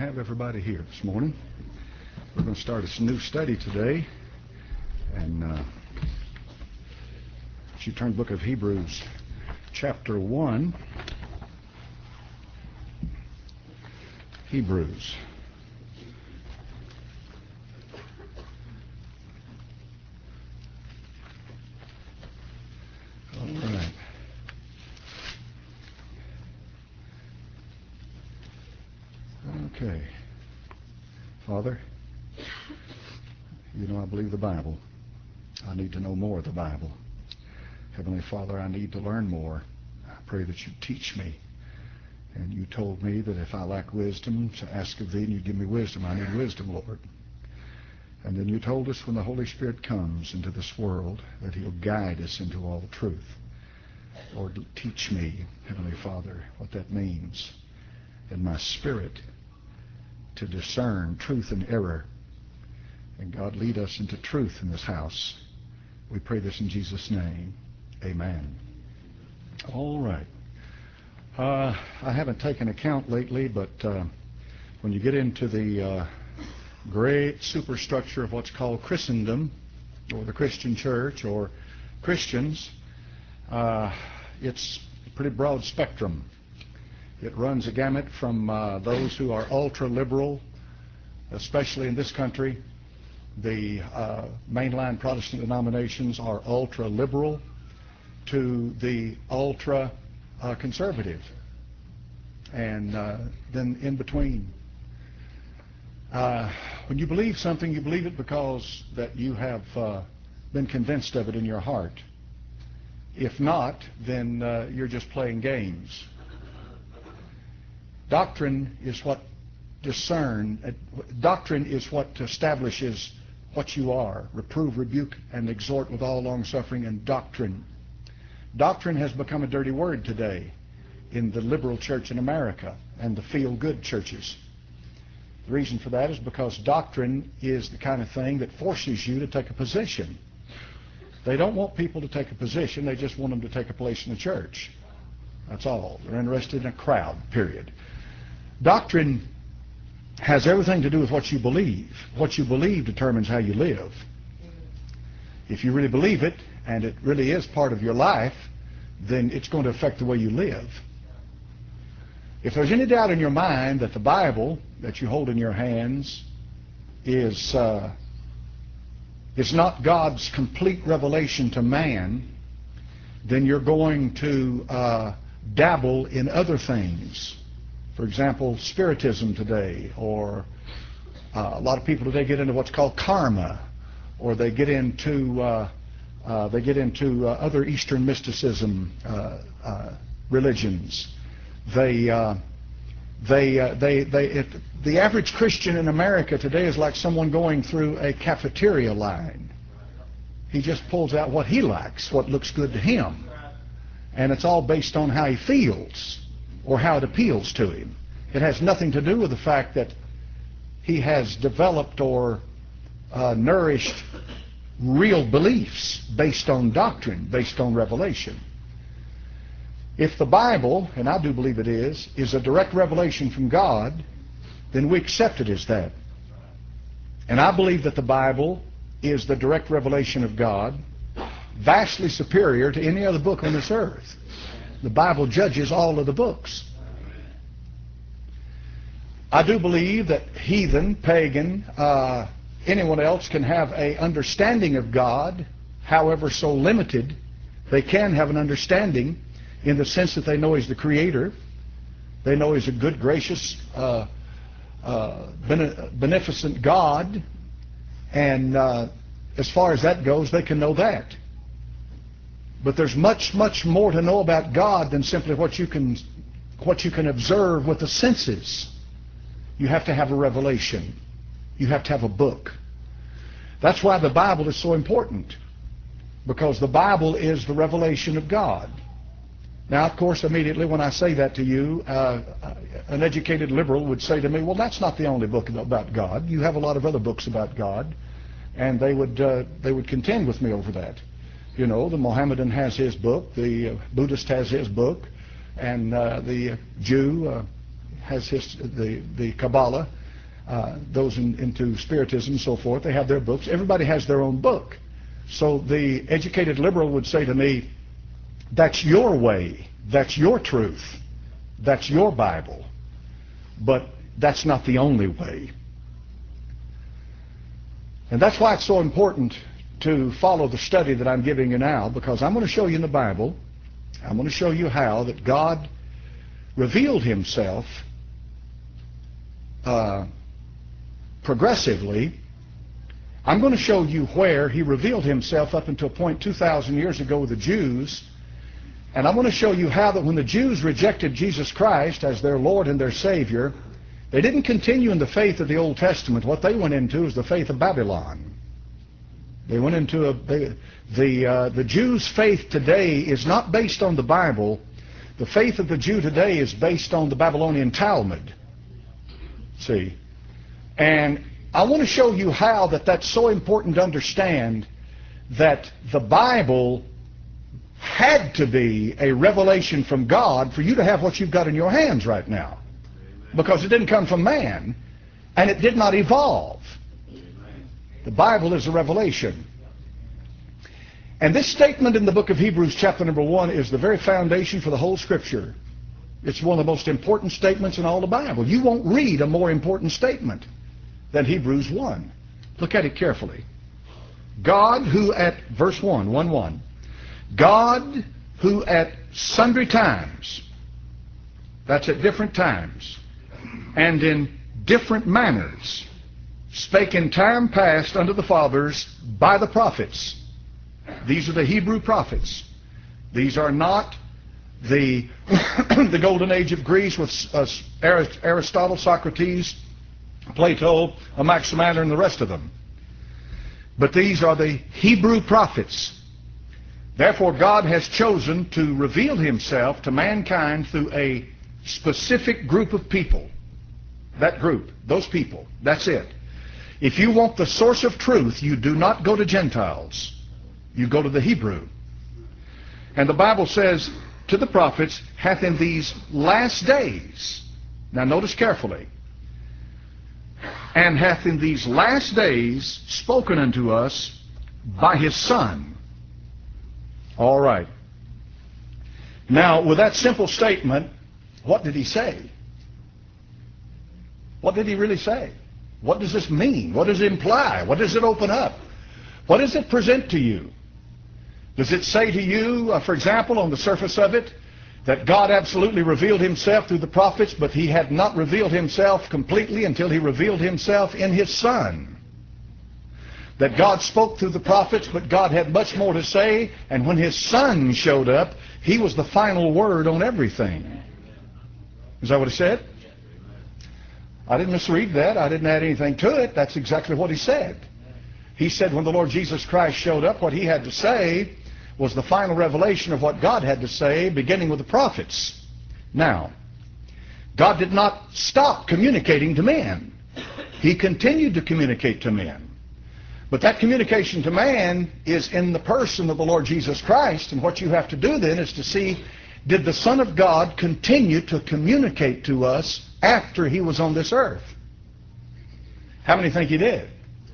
have everybody here this morning. We're going to start a new study today. And if you turn to the book of Hebrews, chapter 1. Hebrews. All right. Okay. Father, you know I believe the Bible. I need to know more of the Bible. Heavenly Father, I need to learn more. I pray that you teach me. And you told me that if I lack wisdom, to ask of thee, and you give me wisdom. I need wisdom, Lord. And then you told us when the Holy Spirit comes into this world that he'll guide us into all truth. Lord, teach me, Heavenly Father, what that means in my spirit to discern truth and error. And God, lead us into truth in this house. We pray this in Jesus' name. Amen. All right. I haven't taken account lately, but when you get into the great superstructure of what's called Christendom, or the Christian church, or Christians, it's a pretty broad spectrum. It runs a gamut from those who are ultra-liberal, especially in this country. The mainline Protestant denominations are ultra-liberal, to the ultra-conservative, and then in between. When you believe something, you believe it because that you have been convinced of it in your heart. If not, then you're just playing games. Doctrine is what doctrine is what establishes what you are. Reprove, rebuke, and exhort with all long-suffering and doctrine. Doctrine has become a dirty word today in the liberal church in America and the feel-good churches. The reason for that is because doctrine is the kind of thing that forces you to take a position. They don't want people to take a position, they just want them to take a place in the church. That's all. They're interested in a crowd, period. Doctrine has everything to do with what you believe. What you believe determines how you live. If you really believe it, and it really is part of your life, then it's going to affect the way you live. If there's any doubt in your mind that the Bible that you hold in your hands is not God's complete revelation to man, then you're going to dabble in other things. For example, Spiritism today, or a lot of people today get into what's called karma, or they get into other Eastern mysticism religions. The average Christian in America today is like someone going through a cafeteria line. He just pulls out what he likes, what looks good to him, and it's all based on how he feels or how it appeals to him. It has nothing to do with the fact that he has developed or nourished real beliefs based on doctrine, based on revelation. If the Bible, and I do believe it is a direct revelation from God, then we accept it as that. And I believe that the Bible is the direct revelation of God, vastly superior to any other book on this earth. The Bible judges all of the books. I do believe that heathen, pagan, anyone else can have an understanding of God, however so limited. They can have an understanding in the sense that they know He's the Creator. They know He's a good, gracious, beneficent God. And as far as that goes, they can know that. But there's much, much more to know about God than simply what you can observe with the senses. You have to have a revelation. You have to have a book. That's why the Bible is so important, because the Bible is the revelation of God. Now, of course, immediately when I say that to you, an educated liberal would say to me, well, that's not the only book about God. You have a lot of other books about God. And they would contend with me over that. You know, the Mohammedan has his book, the Buddhist has his book, and the Jew has the Kabbalah, those into Spiritism and so forth, they have their books. Everybody has their own book. So the educated liberal would say to me, that's your way, that's your truth, that's your Bible, but that's not the only way. And that's why it's so important to follow the study that I'm giving you now, because I'm going to show you in the Bible, I'm going to show you how that God revealed himself progressively. I'm going to show you where he revealed himself up until a point 2,000 years ago with the Jews. And I'm going to show you how that when the Jews rejected Jesus Christ as their Lord and their Savior, they didn't continue in the faith of the Old Testament. What they went into is the faith of Babylon. They went into the Jews' faith today is not based on the Bible. The faith of the Jew today is based on the Babylonian Talmud. See? And I want to show you how that's so important to understand that the Bible had to be a revelation from God for you to have what you've got in your hands right now. Because it didn't come from man, and it did not evolve. The Bible is a revelation. And this statement in the book of Hebrews chapter number 1 is the very foundation for the whole Scripture. It's one of the most important statements in all the Bible. You won't read a more important statement than Hebrews 1. Look at it carefully. God who at, verse 1, God who at sundry times, that's at different times, and in different manners, spake in time past unto the fathers by the prophets. These are the Hebrew prophets. These are not the the golden age of Greece with Aristotle, Socrates, Plato, Anaximander, and the rest of them. But these are the Hebrew prophets. Therefore, God has chosen to reveal himself to mankind through a specific group of people. That group, those people, that's it. If you want the source of truth, you do not go to Gentiles. You go to the Hebrew. And the Bible says to the prophets, hath in these last days, now notice carefully, and hath in these last days spoken unto us by his Son. All right. Now, with that simple statement, what did he say? What did he really say? What does this mean? What does it imply? What does it open up? What does it present to you? Does it say to you, for example, on the surface of it, that God absolutely revealed himself through the prophets, but he had not revealed himself completely until he revealed himself in his Son? That God spoke through the prophets, but God had much more to say, and when his Son showed up, he was the final word on everything. Is that what he said? I didn't misread that. I didn't add anything to it. That's exactly what he said. He said when the Lord Jesus Christ showed up, what he had to say was the final revelation of what God had to say, beginning with the prophets. Now, God did not stop communicating to men. He continued to communicate to men. But that communication to man is in the person of the Lord Jesus Christ, and what you have to do then is to see, did the Son of God continue to communicate to us after he was on this earth? How many think he did?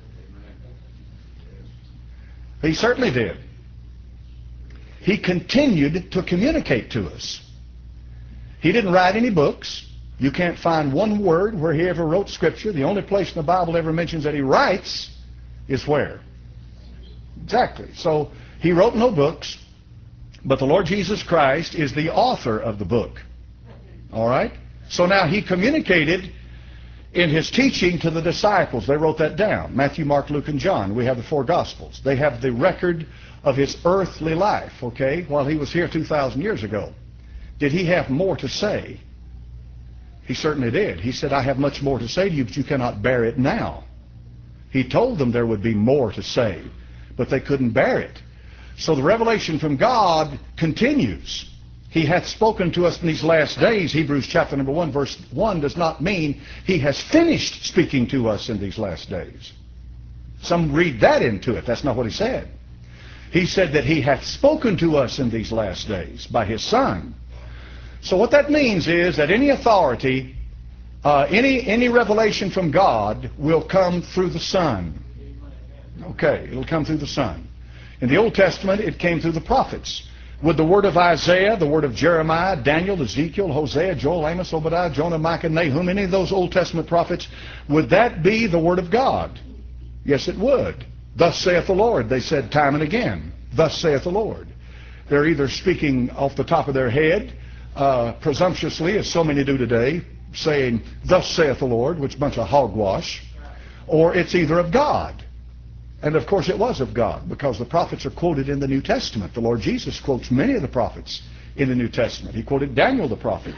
He certainly did. He continued to communicate to us. He didn't write any books. You can't find one word where he ever wrote Scripture. The only place in the Bible ever mentions that he writes is where? Exactly. So he wrote no books, but the Lord Jesus Christ is the author of the book. All right? So now he communicated in his teaching to the disciples. They wrote that down. Matthew, Mark, Luke, and John. We have the four Gospels. They have the record of his earthly life, okay, while he was here 2,000 years ago. Did he have more to say? He certainly did. He said, I have much more to say to you, but you cannot bear it now. He told them there would be more to say, but they couldn't bear it. So the revelation from God continues. He hath spoken to us in these last days. Hebrews chapter number 1, verse 1 does not mean he has finished speaking to us in these last days. Some read that into it. That's not what he said. He said that he hath spoken to us in these last days by his Son. So what that means is that any authority Any revelation from God will come through the Son. Okay, it'll come through the Son. In the Old Testament, it came through the prophets. Would the word of Isaiah, the word of Jeremiah, Daniel, Ezekiel, Hosea, Joel, Amos, Obadiah, Jonah, Micah, Nahum, any of those Old Testament prophets, would that be the word of God? Yes, it would. Thus saith the Lord, they said time and again. Thus saith the Lord. They're either speaking off the top of their head, presumptuously, as so many do today, saying, thus saith the Lord, which is a bunch of hogwash, or it's either of God. And of course it was of God, because the prophets are quoted in the New Testament. The Lord Jesus quotes many of the prophets in the New Testament. He quoted Daniel the prophet.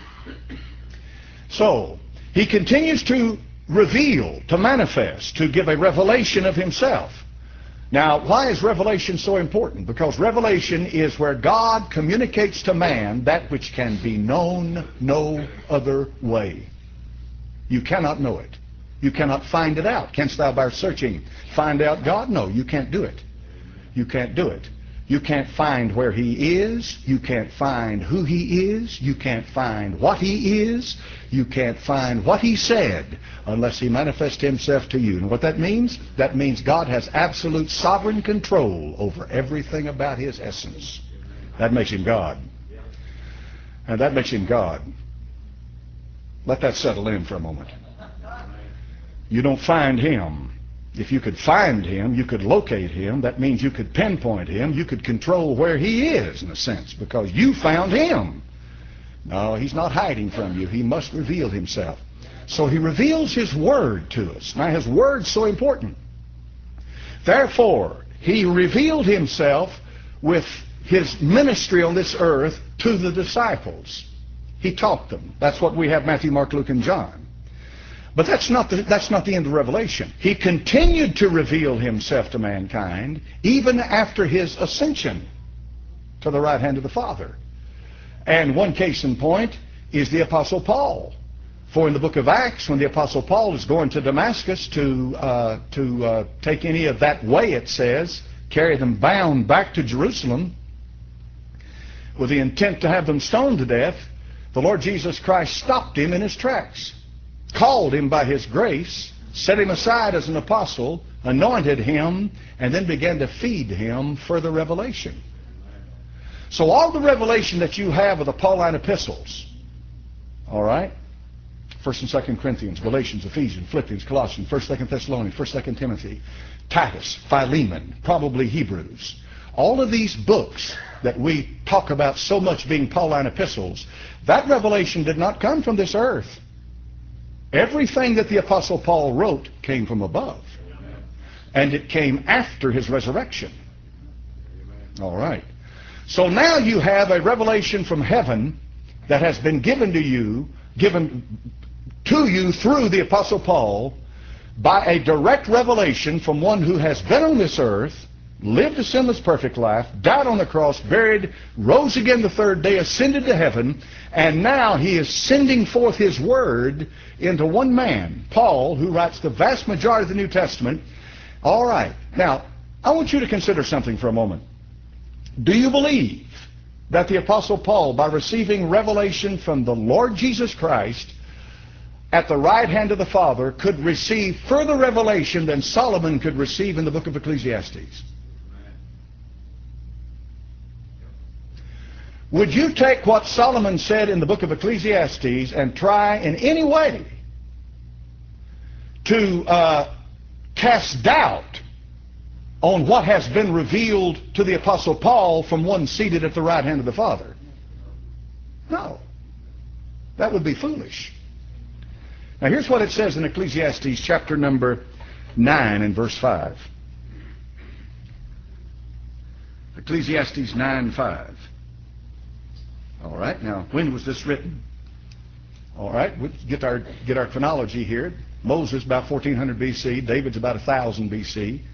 So, he continues to reveal, to manifest, to give a revelation of himself. Now, why is revelation so important? Because revelation is where God communicates to man that which can be known no other way. You cannot know it. You cannot find it out. Canst thou by searching find out God? No, you can't do it. You can't do it. You can't find where he is. You can't find who he is. You can't find what he is. You can't find what he said unless he manifests himself to you. And what that means? That means God has absolute sovereign control over everything about his essence. That makes him God. And that makes him God. Let that settle in for a moment. You don't find him. If you could find him, you could locate him. That means you could pinpoint him. You could control where he is, in a sense, because you found him. No, he's not hiding from you. He must reveal himself. So he reveals his word to us. Now, his word's so important. Therefore, he revealed himself with his ministry on this earth to the disciples. He taught them. That's what we have Matthew, Mark, Luke, and John. But that's not the end of Revelation. He continued to reveal himself to mankind even after his ascension to the right hand of the Father. And one case in point is the Apostle Paul. For in the book of Acts, when the Apostle Paul is going to Damascus to take any of that way, it says, carry them bound back to Jerusalem with the intent to have them stoned to death, the Lord Jesus Christ stopped him in his tracks, called him by his grace, set him aside as an apostle, anointed him, and then began to feed him further revelation. So all the revelation that you have of the Pauline epistles, all right, 1st and 2nd Corinthians, Galatians, Ephesians, Philippians, Colossians, 1st, 2nd Thessalonians, 1st, 2nd Timothy, Titus, Philemon, probably Hebrews, all of these books that we talk about so much being Pauline epistles, that revelation did not come from this earth. Everything that the Apostle Paul wrote came from above. And it came after his resurrection. All right. So now you have a revelation from heaven that has been given to you through the Apostle Paul by a direct revelation from one who has been on this earth, lived a sinless perfect life, died on the cross, buried, rose again the third day, ascended to heaven, and now he is sending forth his word into one man, Paul, who writes the vast majority of the New Testament. All right. Now, I want you to consider something for a moment. Do you believe that the Apostle Paul, by receiving revelation from the Lord Jesus Christ at the right hand of the Father, could receive further revelation than Solomon could receive in the book of Ecclesiastes? Would you take what Solomon said in the book of Ecclesiastes and try in any way to cast doubt on what has been revealed to the Apostle Paul from one seated at the right hand of the Father? No. That would be foolish. Now here's what it says in Ecclesiastes chapter number 9 and verse 5. Ecclesiastes 9:5. All right, now when was this written? All right, we'll get our chronology here. Moses about 1400 BC. David's about 1000 BC.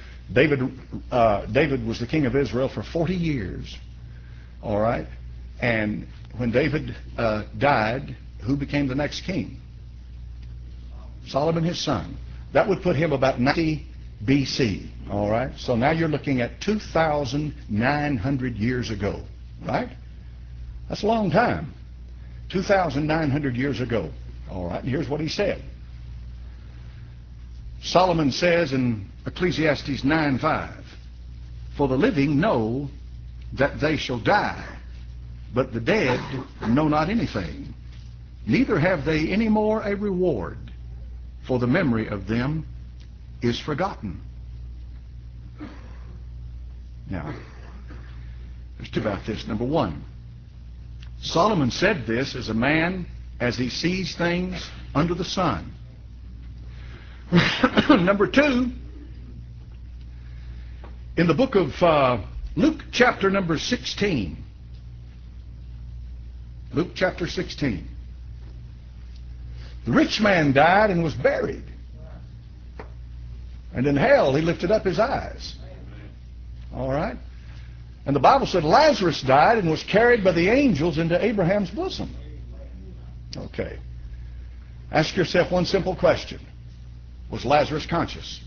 David was the king of Israel for 40 years. All right, and when David died, who became the next king? Solomon, his son. That would put him about 90 BC. All right, so now you're looking at 2,900 years ago, right? That's a long time. 2,900 years ago. All right, and here's what he said. Solomon says in Ecclesiastes 9:5, "For the living know that they shall die, but the dead know not anything. Neither have they any more a reward, for the memory of them is forgotten." Now, there's two about this. Number one, Solomon said this as a man as he sees things under the sun. Number two, in the book of Luke chapter number 16, Luke chapter 16, the rich man died and was buried. And in hell he lifted up his eyes. All right? And the Bible said Lazarus died and was carried by the angels into Abraham's bosom. Okay. Ask yourself one simple question. Was Lazarus conscious?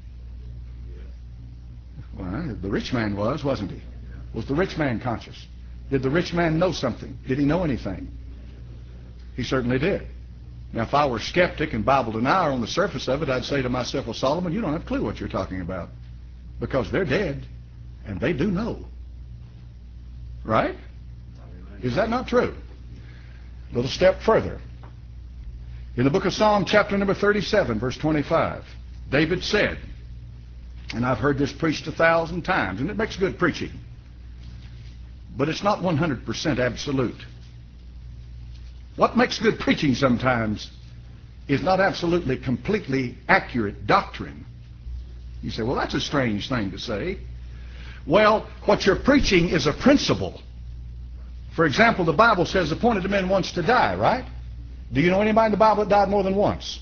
Well, the rich man was, wasn't he? Was the rich man conscious? Did the rich man know something? Did he know anything? He certainly did. Now, if I were skeptic and Bible denier on the surface of it, I'd say to myself, well, Solomon, you don't have a clue what you're talking about, because they're dead, and they do know. Right? Is that not true? A little step further. In the book of Psalm, chapter number 37, verse 25, David said, and I've heard this preached 1,000 times, and it makes good preaching, but it's not 100% absolute. What makes good preaching sometimes is not absolutely, completely accurate doctrine. You say, well, that's a strange thing to say. Well, what you're preaching is a principle. For example, the Bible says appointed to men once to die, right? Do you know anybody in the Bible that died more than once?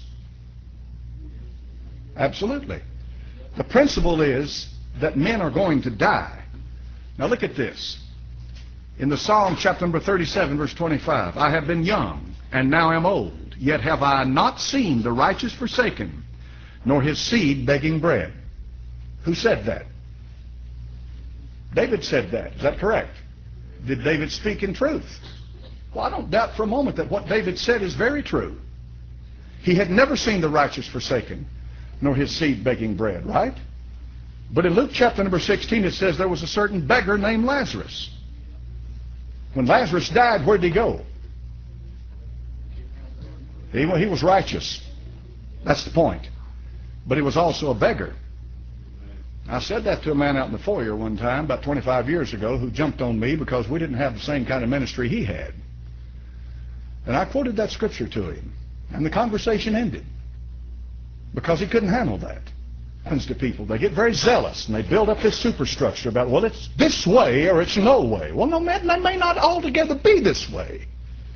Absolutely. The principle is that men are going to die. Now look at this. In the Psalm chapter number 37, verse 25, I have been young, and now am old, yet have I not seen the righteous forsaken, nor his seed begging bread. Who said that? David said that. Is that correct? Did David speak in truth? Well, I don't doubt for a moment that what David said is very true. He had never seen the righteous forsaken, nor his seed begging bread, right? But in Luke chapter number 16, it says there was a certain beggar named Lazarus. When Lazarus died, where did he go? He was righteous. That's the point. But he was also a beggar. I said that to a man out in the foyer one time, about 25 years ago, who jumped on me because we didn't have the same kind of ministry he had. And I quoted that scripture to him. And the conversation ended. Because he couldn't handle that. Happens to people. They get very zealous and they build up this superstructure about, well, it's this way or it's no way. Well, no, man, that may not altogether be this way.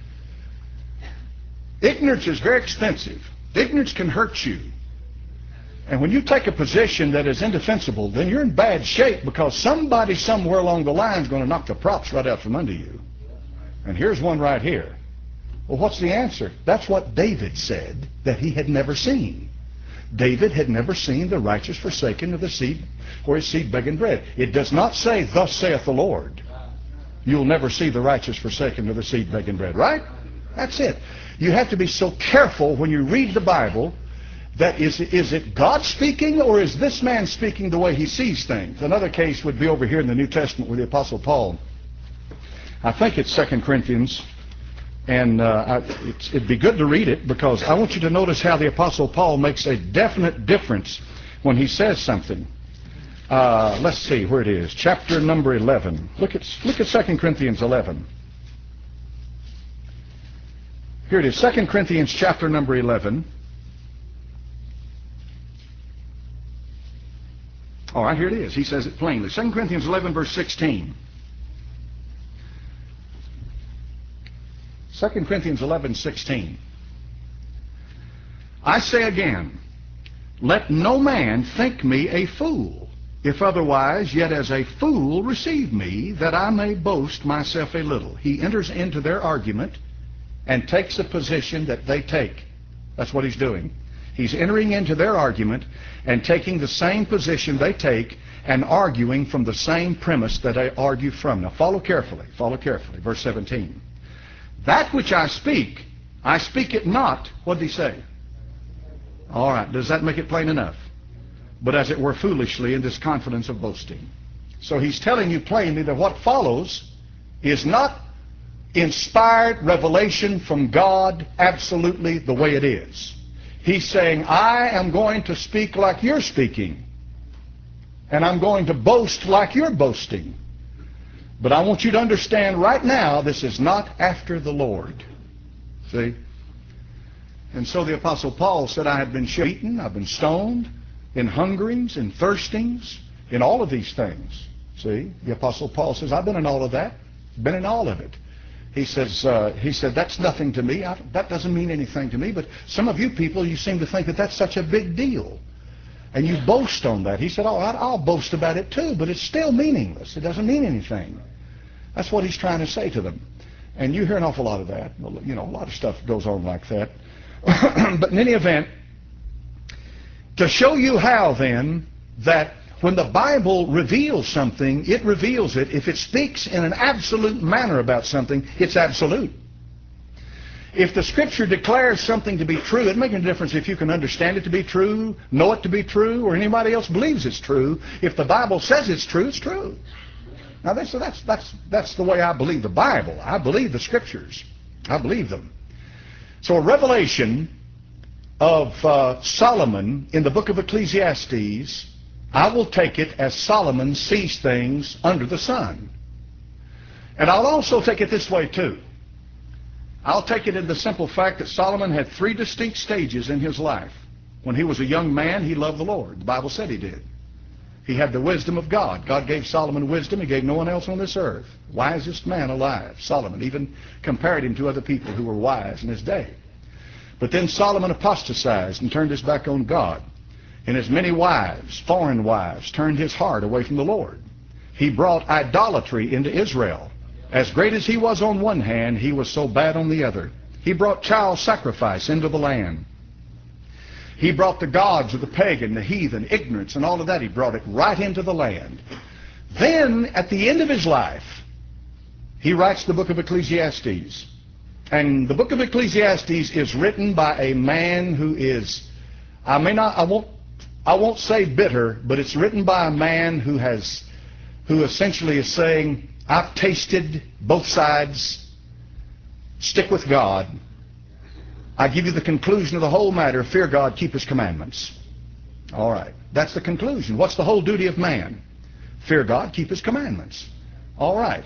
Ignorance is very expensive. Ignorance can hurt you. And when you take a position that is indefensible, then you're in bad shape, because somebody somewhere along the line is going to knock the props right out from under you. And here's one right here. Well, what's the answer? That's what David said that he had never seen. David had never seen the righteous forsaken of the seed, or his seed begging bread. It does not say, thus saith the Lord. You'll never see the righteous forsaken of the seed begging bread, right? That's it. You have to be so careful when you read the Bible that is it God speaking, or is this man speaking the way he sees things? Another case would be over here in the New Testament with the Apostle Paul. I think it's 2 Corinthians. And it'd be good to read it, because I want you to notice how the Apostle Paul makes a definite difference when he says something. Let's see where it is. Chapter number 11. Look at 2 Corinthians 11. Here it is, 2 Corinthians chapter number 11. All right, here it is. He says it plainly. 2 Corinthians 11, verse 16. 2 Corinthians 11:16. I say again, let no man think me a fool. If otherwise, yet as a fool receive me, that I may boast myself a little. He enters into their argument and takes a position that they take. That's what he's doing. He's entering into their argument and taking the same position they take and arguing from the same premise that they argue from. Now follow carefully. Follow carefully. Verse 17. That which I speak, I speak it not, what did he say? All right, does that make it plain enough? But as it were foolishly in this confidence of boasting. So he's telling you plainly that what follows is not inspired revelation from God absolutely the way it is. He's saying, I am going to speak like you're speaking, and I'm going to boast like you're boasting. But I want you to understand right now, this is not after the Lord. See? And so the Apostle Paul said, I have been beaten, I've been stoned, in hungerings, in thirstings, in all of these things. See? The Apostle Paul says, I've been in all of that, been in all of it. He said, that's nothing to me. That doesn't mean anything to me. But some of you people, you seem to think that that's such a big deal. And you boast on that. He said, oh, I'll boast about it too, but it's still meaningless. It doesn't mean anything. That's what he's trying to say to them. And you hear an awful lot of that. You know, a lot of stuff goes on like that. But in any event, to show you how then that when the Bible reveals something, it reveals it. If it speaks in an absolute manner about something, it's absolute. If the Scripture declares something to be true, it doesn't make any difference if you can understand it to be true, know it to be true, or anybody else believes it's true. If the Bible says it's true, it's true. Now, that's the way I believe the Bible. I believe the Scriptures. I believe them. So a revelation of Solomon in the book of Ecclesiastes, I will take it as Solomon sees things under the sun. And I'll also take it this way too. I'll take it in the simple fact that Solomon had 3 distinct stages in his life. When he was a young man, he loved the Lord. The Bible said he did. He had the wisdom of God. God gave Solomon wisdom. He gave no one else on this earth. Wisest man alive, Solomon. Even compared him to other people who were wise in his day. But then Solomon apostatized and turned his back on God. And his many wives, foreign wives, turned his heart away from the Lord. He brought idolatry into Israel. As great as he was on one hand, he was so bad on the other. He brought child sacrifice into the land. He brought the gods of the pagan, the heathen, ignorance, and all of that. He brought it right into the land. Then, at the end of his life, he writes the book of Ecclesiastes. And the book of Ecclesiastes is written by a man who is, I won't say bitter, but it's written by a man who essentially is saying, I've tasted both sides, stick with God. I give you the conclusion of the whole matter, fear God, keep his commandments. All right, that's the conclusion. What's the whole duty of man? Fear God, keep his commandments. All right,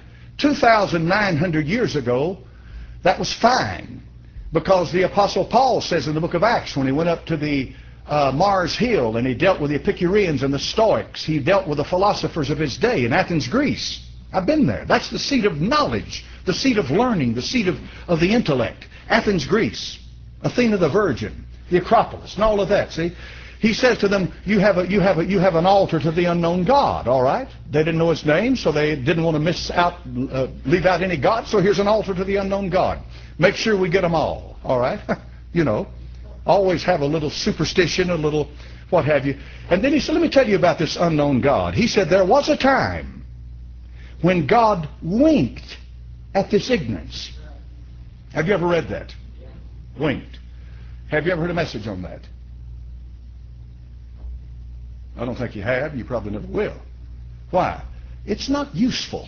2,900 years ago, that was fine, because the Apostle Paul says in the book of Acts, when he went up to the Mars Hill and he dealt with the Epicureans and the Stoics, he dealt with the philosophers of his day in Athens, Greece. I've been there. That's the seat of knowledge, the seat of learning, the seat of the intellect. Athens, Greece. Athena the Virgin, the Acropolis, and all of that, see? He says to them, you have an altar to the unknown God, all right? They didn't know his name, so they didn't want to leave out any God, so here's an altar to the unknown God. Make sure we get them all right? You know, always have a little superstition, a little what have you. And then he said, let me tell you about this unknown God. He said, there was a time when God winked at this ignorance. Have you ever read that? Winked. Have you ever heard a message on that? I don't think you have. You probably never will. Why? It's not useful.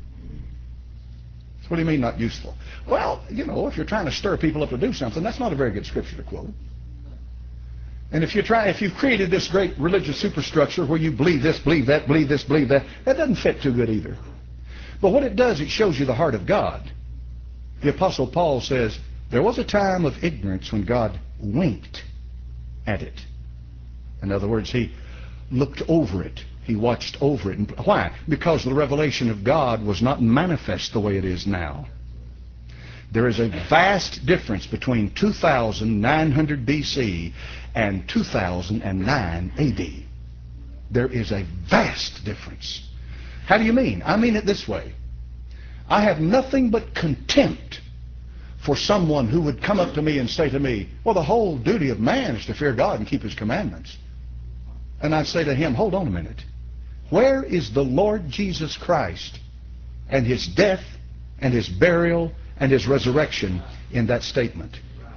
What do you mean not useful? Well, you know, if you're trying to stir people up to do something, that's not a very good scripture to quote. And if you've created this great religious superstructure where you believe this, believe that, believe this, believe that, that doesn't fit too good either. But what it does, it shows you the heart of God. The Apostle Paul says, there was a time of ignorance when God winked at it. In other words, he looked over it. He watched over it. And why? Because the revelation of God was not manifest the way it is now. There is a vast difference between 2900 BC and 2009 AD. There is a vast difference. How do you mean? I mean it this way. I have nothing but contempt for someone who would come up to me and say to me, well, the whole duty of man is to fear God and keep his commandments. And I'd say to him, hold on a minute. Where is the Lord Jesus Christ and his death and his burial and his resurrection in that statement?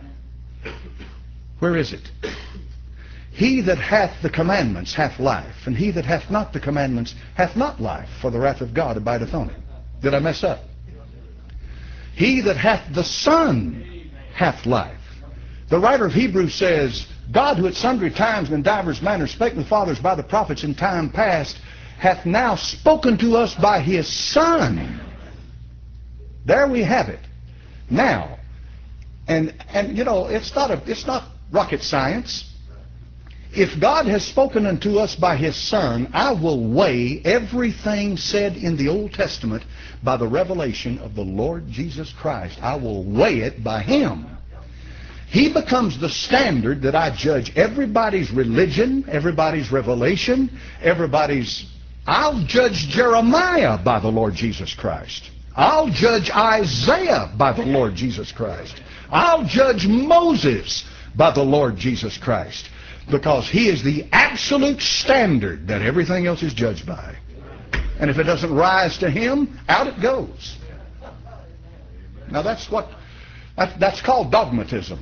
Where is it? He that hath the commandments hath life, and he that hath not the commandments hath not life, for the wrath of God abideth on him. Did I mess up? He that hath the Son hath life. The writer of Hebrews says, God, who at sundry times and in divers manners spake with fathers by the prophets in time past, hath now spoken to us by his Son. There we have it. Now, and you know, it's not rocket science. If God has spoken unto us by his Son, I will weigh everything said in the Old Testament by the revelation of the Lord Jesus Christ. I will weigh it by him. He becomes the standard that I judge everybody's religion, everybody's revelation, I'll judge Jeremiah by the Lord Jesus Christ. I'll judge Isaiah by the Lord Jesus Christ. I'll judge Moses by the Lord Jesus Christ. Because he is the absolute standard that everything else is judged by. And if it doesn't rise to him, out it goes. Now that's called dogmatism.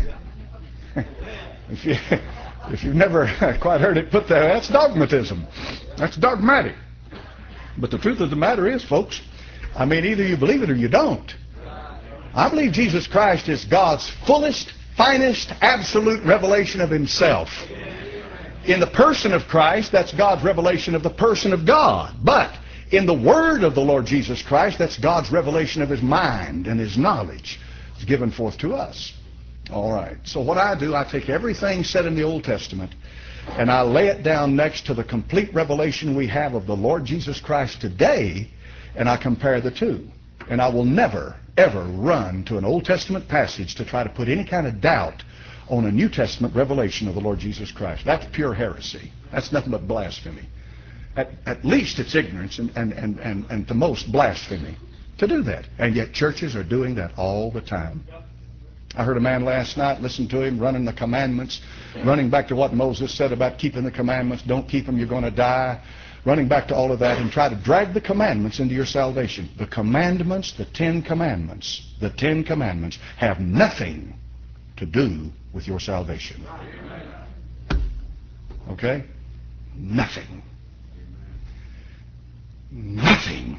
If you've never quite heard it put there, that's dogmatism. That's dogmatic. But the truth of the matter is, folks, I mean, either you believe it or you don't. I believe Jesus Christ is God's fullest, finest, absolute revelation of himself. In the person of Christ, that's God's revelation of the person of God. But in the word of the Lord Jesus Christ, that's God's revelation of his mind and his knowledge. It's given forth to us. All right. So what I do, I take everything said in the Old Testament and I lay it down next to the complete revelation we have of the Lord Jesus Christ today, and I compare the two. And I will never, ever run to an Old Testament passage to try to put any kind of doubt on a New Testament revelation of the Lord Jesus Christ. That's pure heresy. That's nothing but blasphemy. At least it's ignorance and to most blasphemy to do that. And yet churches are doing that all the time. I heard a man last night, listened to him, running the commandments, running back to what Moses said about keeping the commandments. Don't keep them, you're going to die. Running back to all of that and try to drag the commandments into your salvation. The commandments, the Ten Commandments have nothing to do with your salvation. Okay? Nothing. Nothing.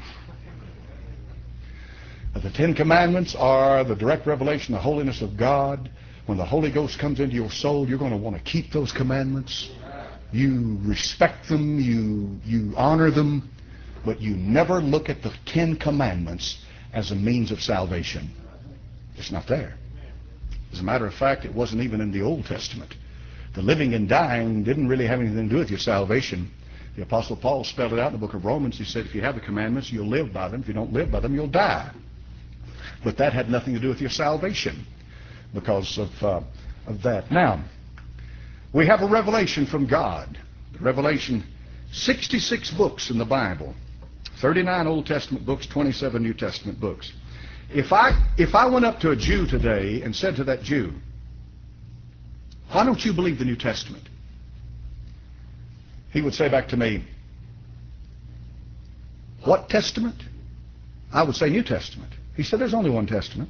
The Ten Commandments are the direct revelation of the holiness of God. When the Holy Ghost comes into your soul, you're going to want to keep those commandments. You respect them, you honor them, but you never look at the Ten Commandments as a means of salvation. It's not there. As a matter of fact, it wasn't even in the Old Testament. The living and dying didn't really have anything to do with your salvation. The Apostle Paul spelled it out in the book of Romans. He said, if you have the commandments, you'll live by them. If you don't live by them, you'll die. But that had nothing to do with your salvation because of that. Now, we have a revelation from God. Revelation, 66 books in the Bible, 39 Old Testament books, 27 New Testament books. If I went up to a Jew today and said to that Jew, why don't you believe the New Testament? He would say back to me, what Testament? I would say New Testament. He said, there's only one Testament.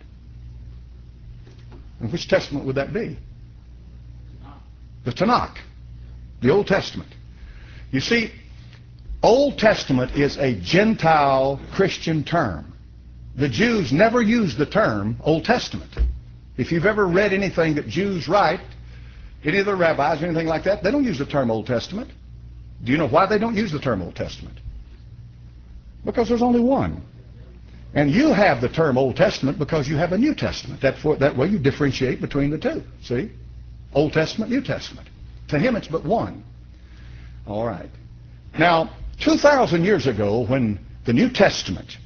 And which Testament would that be? The Tanakh, the Old Testament. You see, Old Testament is a Gentile Christian term. The Jews never used the term Old Testament. If you've ever read anything that Jews write, any of the rabbis or anything like that, they don't use the term Old Testament. Do you know why they don't use the term Old Testament? Because there's only one. And you have the term Old Testament because you have a New Testament. That way you differentiate between the two. See? Old Testament, New Testament. To him it's but one. All right. Now, 2,000 years ago when the New Testament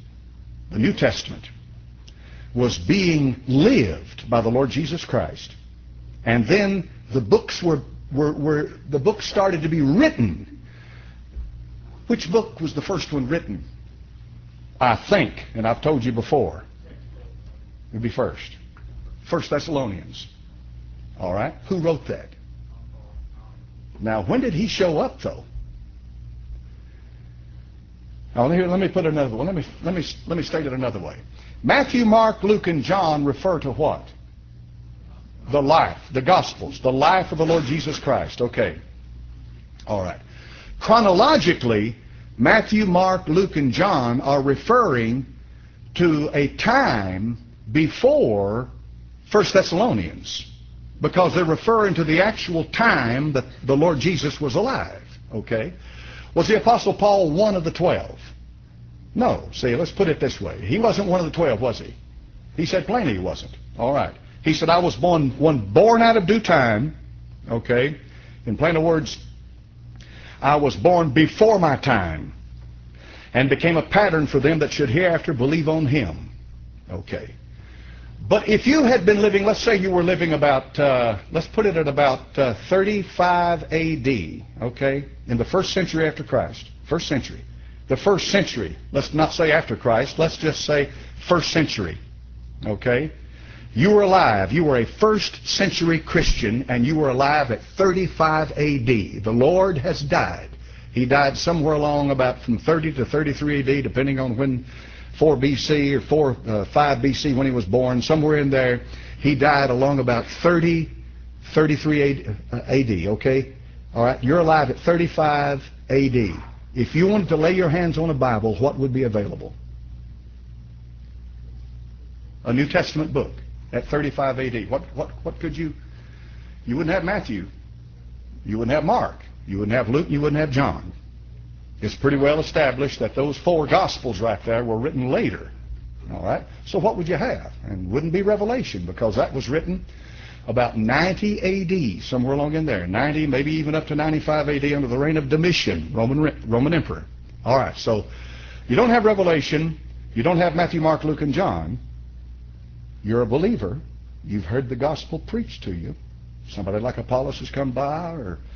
was being lived by the Lord Jesus Christ, and then the books the books started to be written. Which book was the first one written? I think, and I've told you before, it would be first. 1 Thessalonians. All right? Who wrote that? Now, when did he show up, though? Now, let me put it another way. Let me state it another way. Matthew, Mark, Luke, and John refer to what? The life, the Gospels, the life of the Lord Jesus Christ. Okay. All right. Chronologically, Matthew, Mark, Luke, and John are referring to a time before 1 Thessalonians, because they're referring to the actual time that the Lord Jesus was alive. Okay? Was the Apostle Paul one of the 12? No. See, let's put it this way. He wasn't one of the 12, was he? He said plainly he wasn't. All right. He said, I was born out of due time. Okay? In plainer words, I was born before my time and became a pattern for them that should hereafter believe on him. Okay. But if you had been living, let's say you were living about, let's put it at about 35 A.D., okay, in the first century after Christ. First century. The first century. Let's not say after Christ. Let's just say first century. Okay? You were alive. You were a first century Christian, and you were alive at 35 A.D. The Lord has died. He died somewhere along about from 30 to 33 A.D., depending on when, 4 B.C. or 5 B.C. when he was born, somewhere in there. He died along about 33 A.D., okay? All right, you're alive at 35 A.D. If you wanted to lay your hands on a Bible, what would be available? A New Testament book at 35 A.D. What could you wouldn't have Matthew. You wouldn't have Mark. You wouldn't have Luke. You wouldn't have John. It's pretty well established that those 4 Gospels right there were written later. All right? So what would you have? And it wouldn't be Revelation, because that was written about 90 A.D., somewhere along in there. 90, maybe even up to 95 A.D. under the reign of Domitian, Roman emperor. All right, so you don't have Revelation. You don't have Matthew, Mark, Luke, and John. You're a believer. You've heard the gospel preached to you. Somebody like Apollos has come by,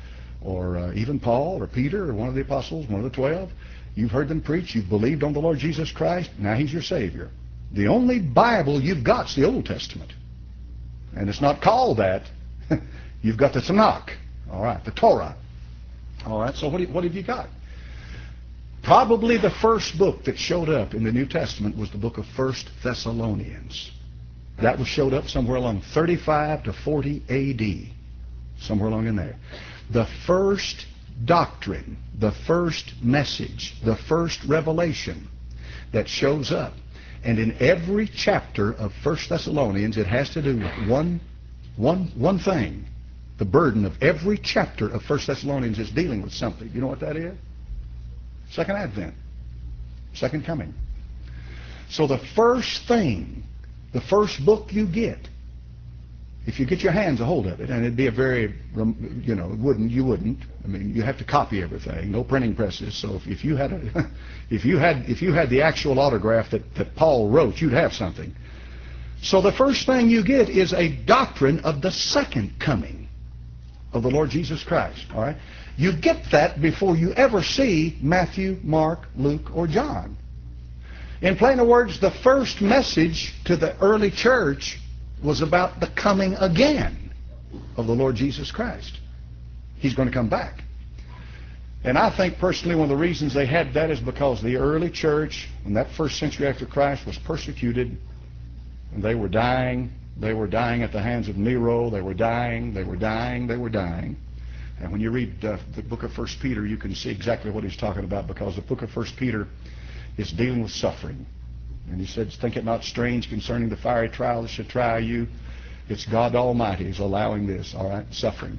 or even Paul or Peter or one of the apostles, one of the 12. You've heard them preach. You've believed on the Lord Jesus Christ. Now he's your Savior. The only Bible you've got is the Old Testament. And it's not called that. You've got the Tanakh. All right, the Torah. All right, so what have you got? Probably the first book that showed up in the New Testament was the book of 1 Thessalonians. That was showed up somewhere along 35 to 40 A.D., somewhere along in there. The first doctrine, the first message, the first revelation that shows up. And in every chapter of 1 Thessalonians, it has to do with one thing. The burden of every chapter of 1 Thessalonians is dealing with something. You know what that is? Second Advent. Second coming. So the first thing, the first book you get, if you get your hands a hold of it, and it'd be a very, you wouldn't. I mean, you have to copy everything. No printing presses. So if you had if you had the actual autograph that Paul wrote, you'd have something. So the first thing you get is a doctrine of the second coming of the Lord Jesus Christ. All right, you get that before you ever see Matthew, Mark, Luke, or John. In plainer words, the first message to the early church was about the coming again of the Lord Jesus Christ. He's going to come back. And I think personally one of the reasons they had that is because the early church, in that first century after Christ, was persecuted, and they were dying. They were dying at the hands of Nero. They were dying. They were dying. They were dying. And when you read the book of 1 Peter, you can see exactly what he's talking about, because the book of 1 Peter is dealing with suffering. And he says, think it not strange concerning the fiery trial that should try you. It's God Almighty who's allowing this, all right, suffering.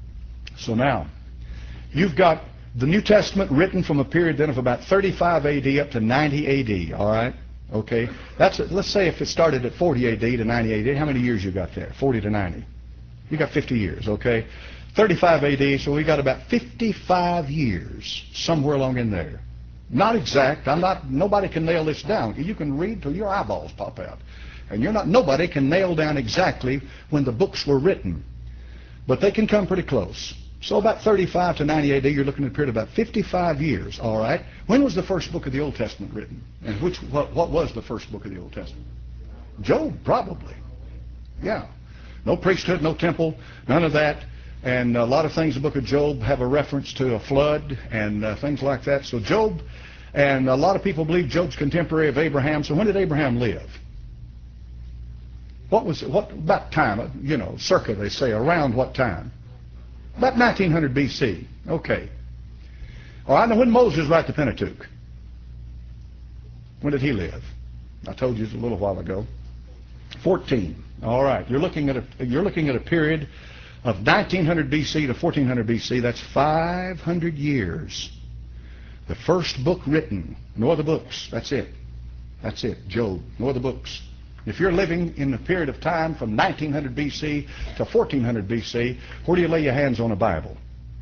So now, you've got the New Testament written from a period then of about 35 A.D. up to 90 A.D., all right? Okay, let's say if it started at 40 A.D. to 90 A.D., how many years you got there? 40 to 90. You got 50 years, okay? 35 A.D., so we got about 55 years, somewhere along in there. Not exact. Nobody can nail this down. You can read till your eyeballs pop out. And nobody can nail down exactly when the books were written. But they can come pretty close. So about 35 to 90 A.D., you're looking at a period of about 55 years, all right? When was the first book of the Old Testament written? And what was the first book of the Old Testament? Job, probably. Yeah. No priesthood, no temple, none of that. And a lot of things in the book of Job have a reference to a flood and things like that. So Job, and a lot of people believe Job's contemporary of Abraham. So when did Abraham live? What was it? What about time? You know, circa, they say, around what time? About 1900 BC. Okay. All right, now when Moses wrote the Pentateuch? When did he live? I told you a little while ago. 14. All right. You're looking at a period of 1900 BC to 1400 BC. That's 500 years. The first book written. No other books. That's it. That's it. Job. No other books. If you're living in a period of time from 1900 BC to 1400 BC, where do you lay your hands on a Bible?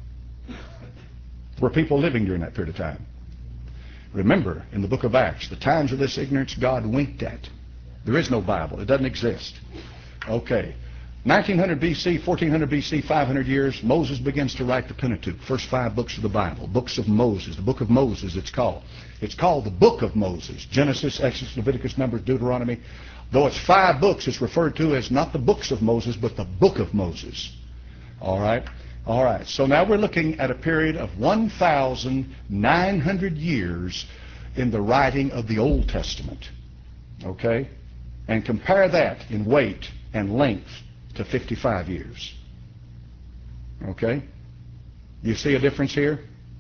Were people living during that period of time? Remember, in the book of Acts, the times of this ignorance God winked at. There is no Bible. It doesn't exist. Okay. 1900 BC, 1400 BC, 500 years, Moses begins to write the Pentateuch, first 5 books of the Bible, books of Moses, the book of Moses it's called. It's called the book of Moses, Genesis, Exodus, Leviticus, Numbers, Deuteronomy. Though it's 5 books, it's referred to as not the books of Moses, but the book of Moses. All right? All right. So now we're looking at a period of 1,900 years in the writing of the Old Testament. Okay? And compare that in weight and length to 55 years. Okay? You see a difference here?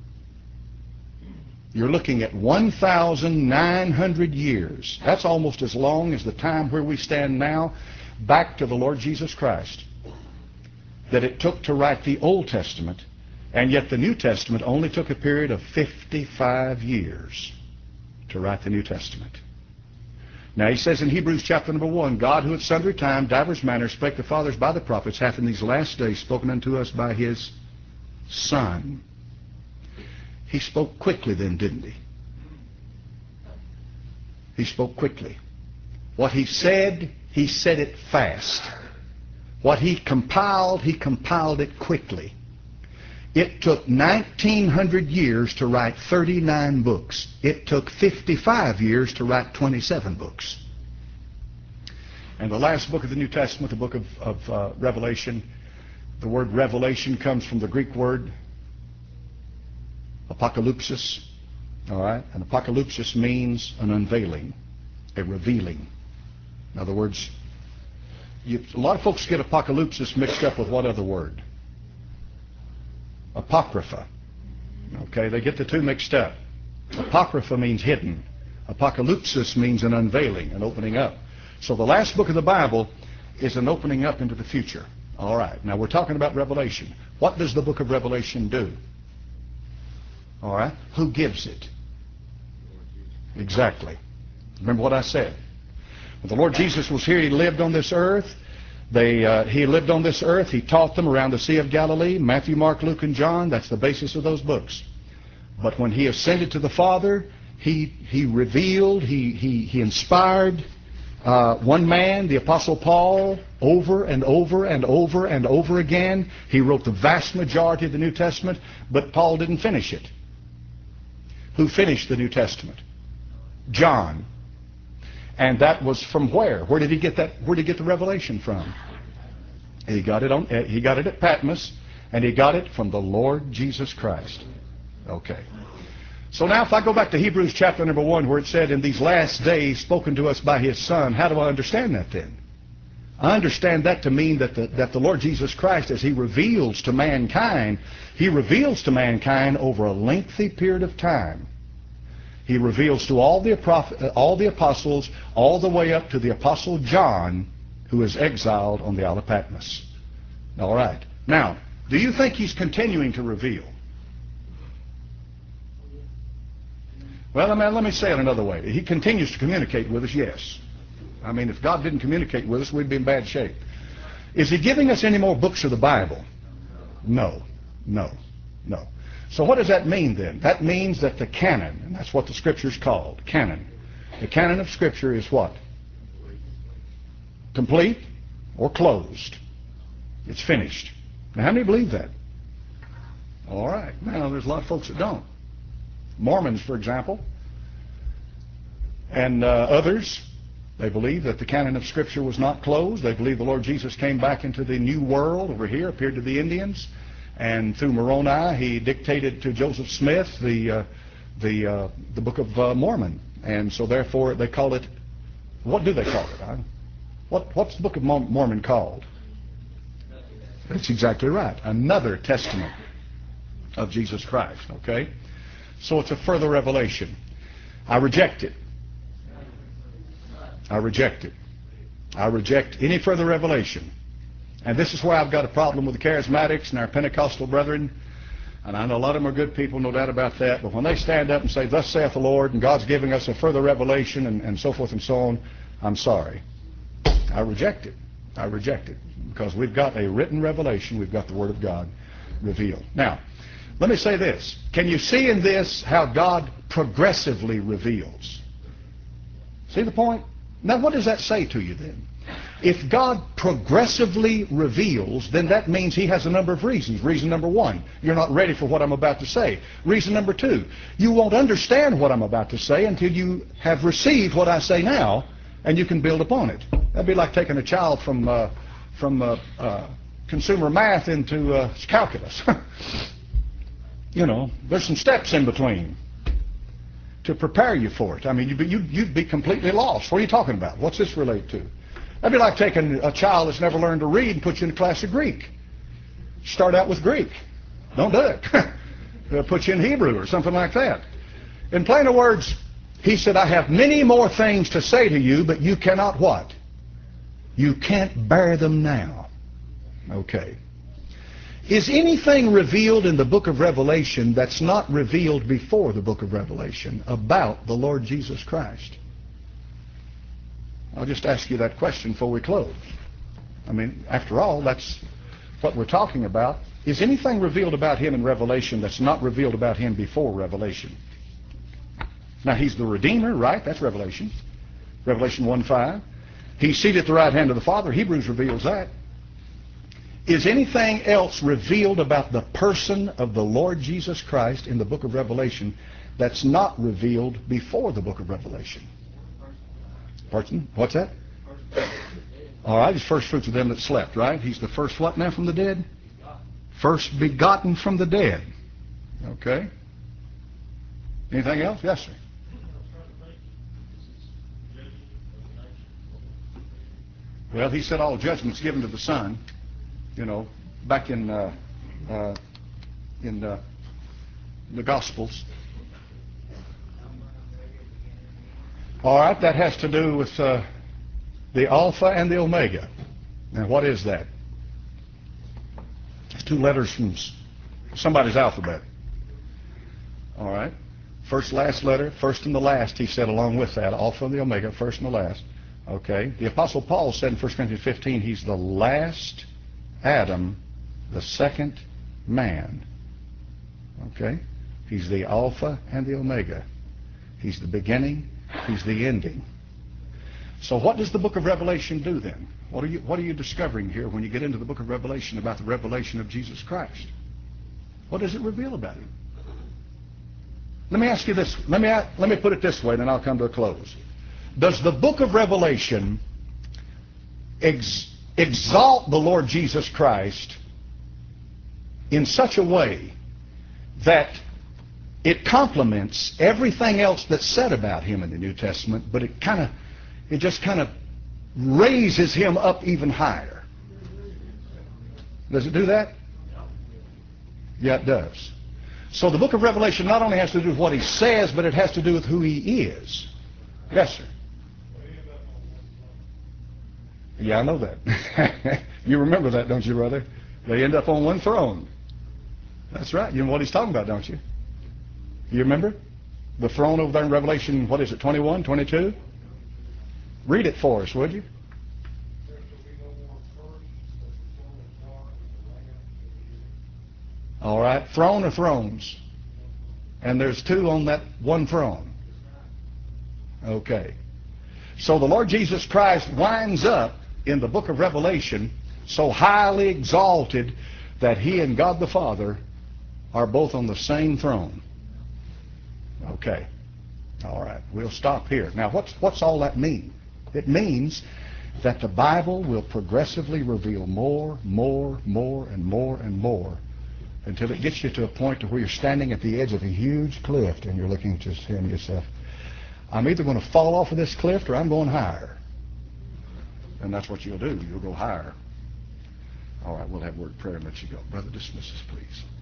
You're looking at 1,900 years. That's almost as long as the time where we stand now back to the Lord Jesus Christ that it took to write the Old Testament, and yet the New Testament only took a period of 55 years to write the New Testament. Now he says in Hebrews chapter number 1, God who at sundry time, divers manners, spake the fathers by the prophets, hath in these last days spoken unto us by his Son. He spoke quickly then, didn't he? He spoke quickly. What he said it fast. What he compiled it quickly. It took 1,900 years to write 39 books. It took 55 years to write 27 books. And the last book of the New Testament, the book of Revelation, the word revelation comes from the Greek word apocalypsis. All right? And apocalypsis means an unveiling, a revealing. In other words, a lot of folks get apocalypsis mixed up with what other word? Apocrypha. Okay, they get the two mixed up. Apocrypha means hidden. Apocalypsis means an unveiling, an opening up. So the last book of the Bible is an opening up into the future. All right, now we're talking about Revelation. What does the book of Revelation do? All right, who gives it? Exactly. Remember what I said. When the Lord Jesus was here, he lived on this earth. He lived on this earth. He taught them around the Sea of Galilee, Matthew, Mark, Luke, and John. That's the basis of those books. But when he ascended to the Father, he revealed, he inspired one man, the Apostle Paul, over and over and over and over again. He wrote the vast majority of the New Testament, but Paul didn't finish it. Who finished the New Testament? John. And that was from where? Where did he get that? Where did he get the revelation from? He got it at Patmos, and he got it from the Lord Jesus Christ. Okay. So now if I go back to Hebrews chapter number 1, where it said, in these last days spoken to us by his Son, how do I understand that then? I understand that to mean that the Lord Jesus Christ, as he reveals to mankind, he reveals to mankind over a lengthy period of time. He reveals to all the apostles, all the way up to the Apostle John, who is exiled on the Isle of Patmos. All right. Now, do you think he's continuing to reveal? Well, let me say it another way. He continues to communicate with us, yes. I mean, if God didn't communicate with us, we'd be in bad shape. Is he giving us any more books of the Bible? No, no, no. So what does that mean then? That means that the canon, and that's what the Scripture's called, canon. The canon of Scripture is what? Complete or closed. It's finished. Now, how many believe that? All right. Now, there's a lot of folks that don't. Mormons, for example, and others, they believe that the canon of Scripture was not closed. They believe the Lord Jesus came back into the New World over here, appeared to the Indians, and through Moroni, he dictated to Joseph Smith the Book of Mormon. And so therefore they call it, what do they call it? What's the Book of Mormon called? That's exactly right. Another testament of Jesus Christ, okay? So it's a further revelation. I reject it. I reject it. I reject any further revelation. And this is where I've got a problem with the charismatics and our Pentecostal brethren. And I know a lot of them are good people, no doubt about that. But when they stand up and say, thus saith the Lord, and God's giving us a further revelation, and so forth and so on, I'm sorry. I reject it. I reject it. Because we've got a written revelation. We've got the Word of God revealed. Now, let me say this. Can you see in this how God progressively reveals? See the point? Now, what does that say to you then? If God progressively reveals, then that means He has a number of reasons. Reason number one, you're not ready for what I'm about to say. Reason number two, you won't understand what I'm about to say until you have received what I say now, and you can build upon it. That'd be like taking a child from consumer math into calculus. You know, there's some steps in between to prepare you for it. I mean, you'd be completely lost. What are you talking about? What's this relate to? That'd be like taking a child that's never learned to read and put you in a class of Greek. Start out with Greek. Don't do it. They'll put you in Hebrew or something like that. In plainer words, He said, I have many more things to say to you, but you cannot what? You can't bear them now. Okay. Is anything revealed in the book of Revelation that's not revealed before the book of Revelation about the Lord Jesus Christ? I'll just ask you that question before we close. I mean, after all, that's what we're talking about. Is anything revealed about Him in Revelation that's not revealed about Him before Revelation? Now, He's the Redeemer, right? That's Revelation. Revelation 1:5. He's seated at the right hand of the Father. Hebrews reveals that. Is anything else revealed about the person of the Lord Jesus Christ in the book of Revelation that's not revealed before the book of Revelation? Pardon? What's that? All right, He's first fruits of them that slept, right? He's the first what now from the dead? First begotten from the dead. Okay. Anything else? Yes, sir. Well, He said all judgment's given to the Son. You know, back in the Gospels. All right, that has to do with the Alpha and the Omega. Now, what is that? It's two letters from somebody's alphabet. All right. First, last letter, first and the last, he said along with that, Alpha and the Omega, first and the last. Okay. The Apostle Paul said in 1 Corinthians 15, he's the last Adam, the second man. Okay? He's the Alpha and the Omega. He's the beginning, He's the ending. So what does the book of Revelation do then? What are you discovering here when you get into the book of Revelation about the revelation of Jesus Christ? What does it reveal about Him? Let me ask you this. Let me put it this way, then I'll come to a close. Does the book of Revelation exalt the Lord Jesus Christ in such a way that it complements everything else that's said about Him in the New Testament, but it just kind of raises Him up even higher? Does it do that? Yeah, it does. So the book of Revelation not only has to do with what He says, but it has to do with who He is. Yes, sir. Yeah, I know that. You remember that, don't you, brother? They end up on one throne. That's right. You know what he's talking about, don't you? You remember? The throne over there in Revelation, what is it, 21, 22? Read it for us, would you? All right. Throne or thrones? And there's two on that one throne. Okay. So the Lord Jesus Christ winds up in the book of Revelation so highly exalted that He and God the Father are both on the same throne. Okay. All right. We'll stop here. Now, what's all that mean? It means that the Bible will progressively reveal more, and more, and more until it gets you to a point to where you're standing at the edge of a huge cliff and you're looking to yourself, I'm either going to fall off of this cliff or I'm going higher. And that's what you'll do. You'll go higher. All right, we'll have word of prayer and let you go. Brother, dismiss us, please.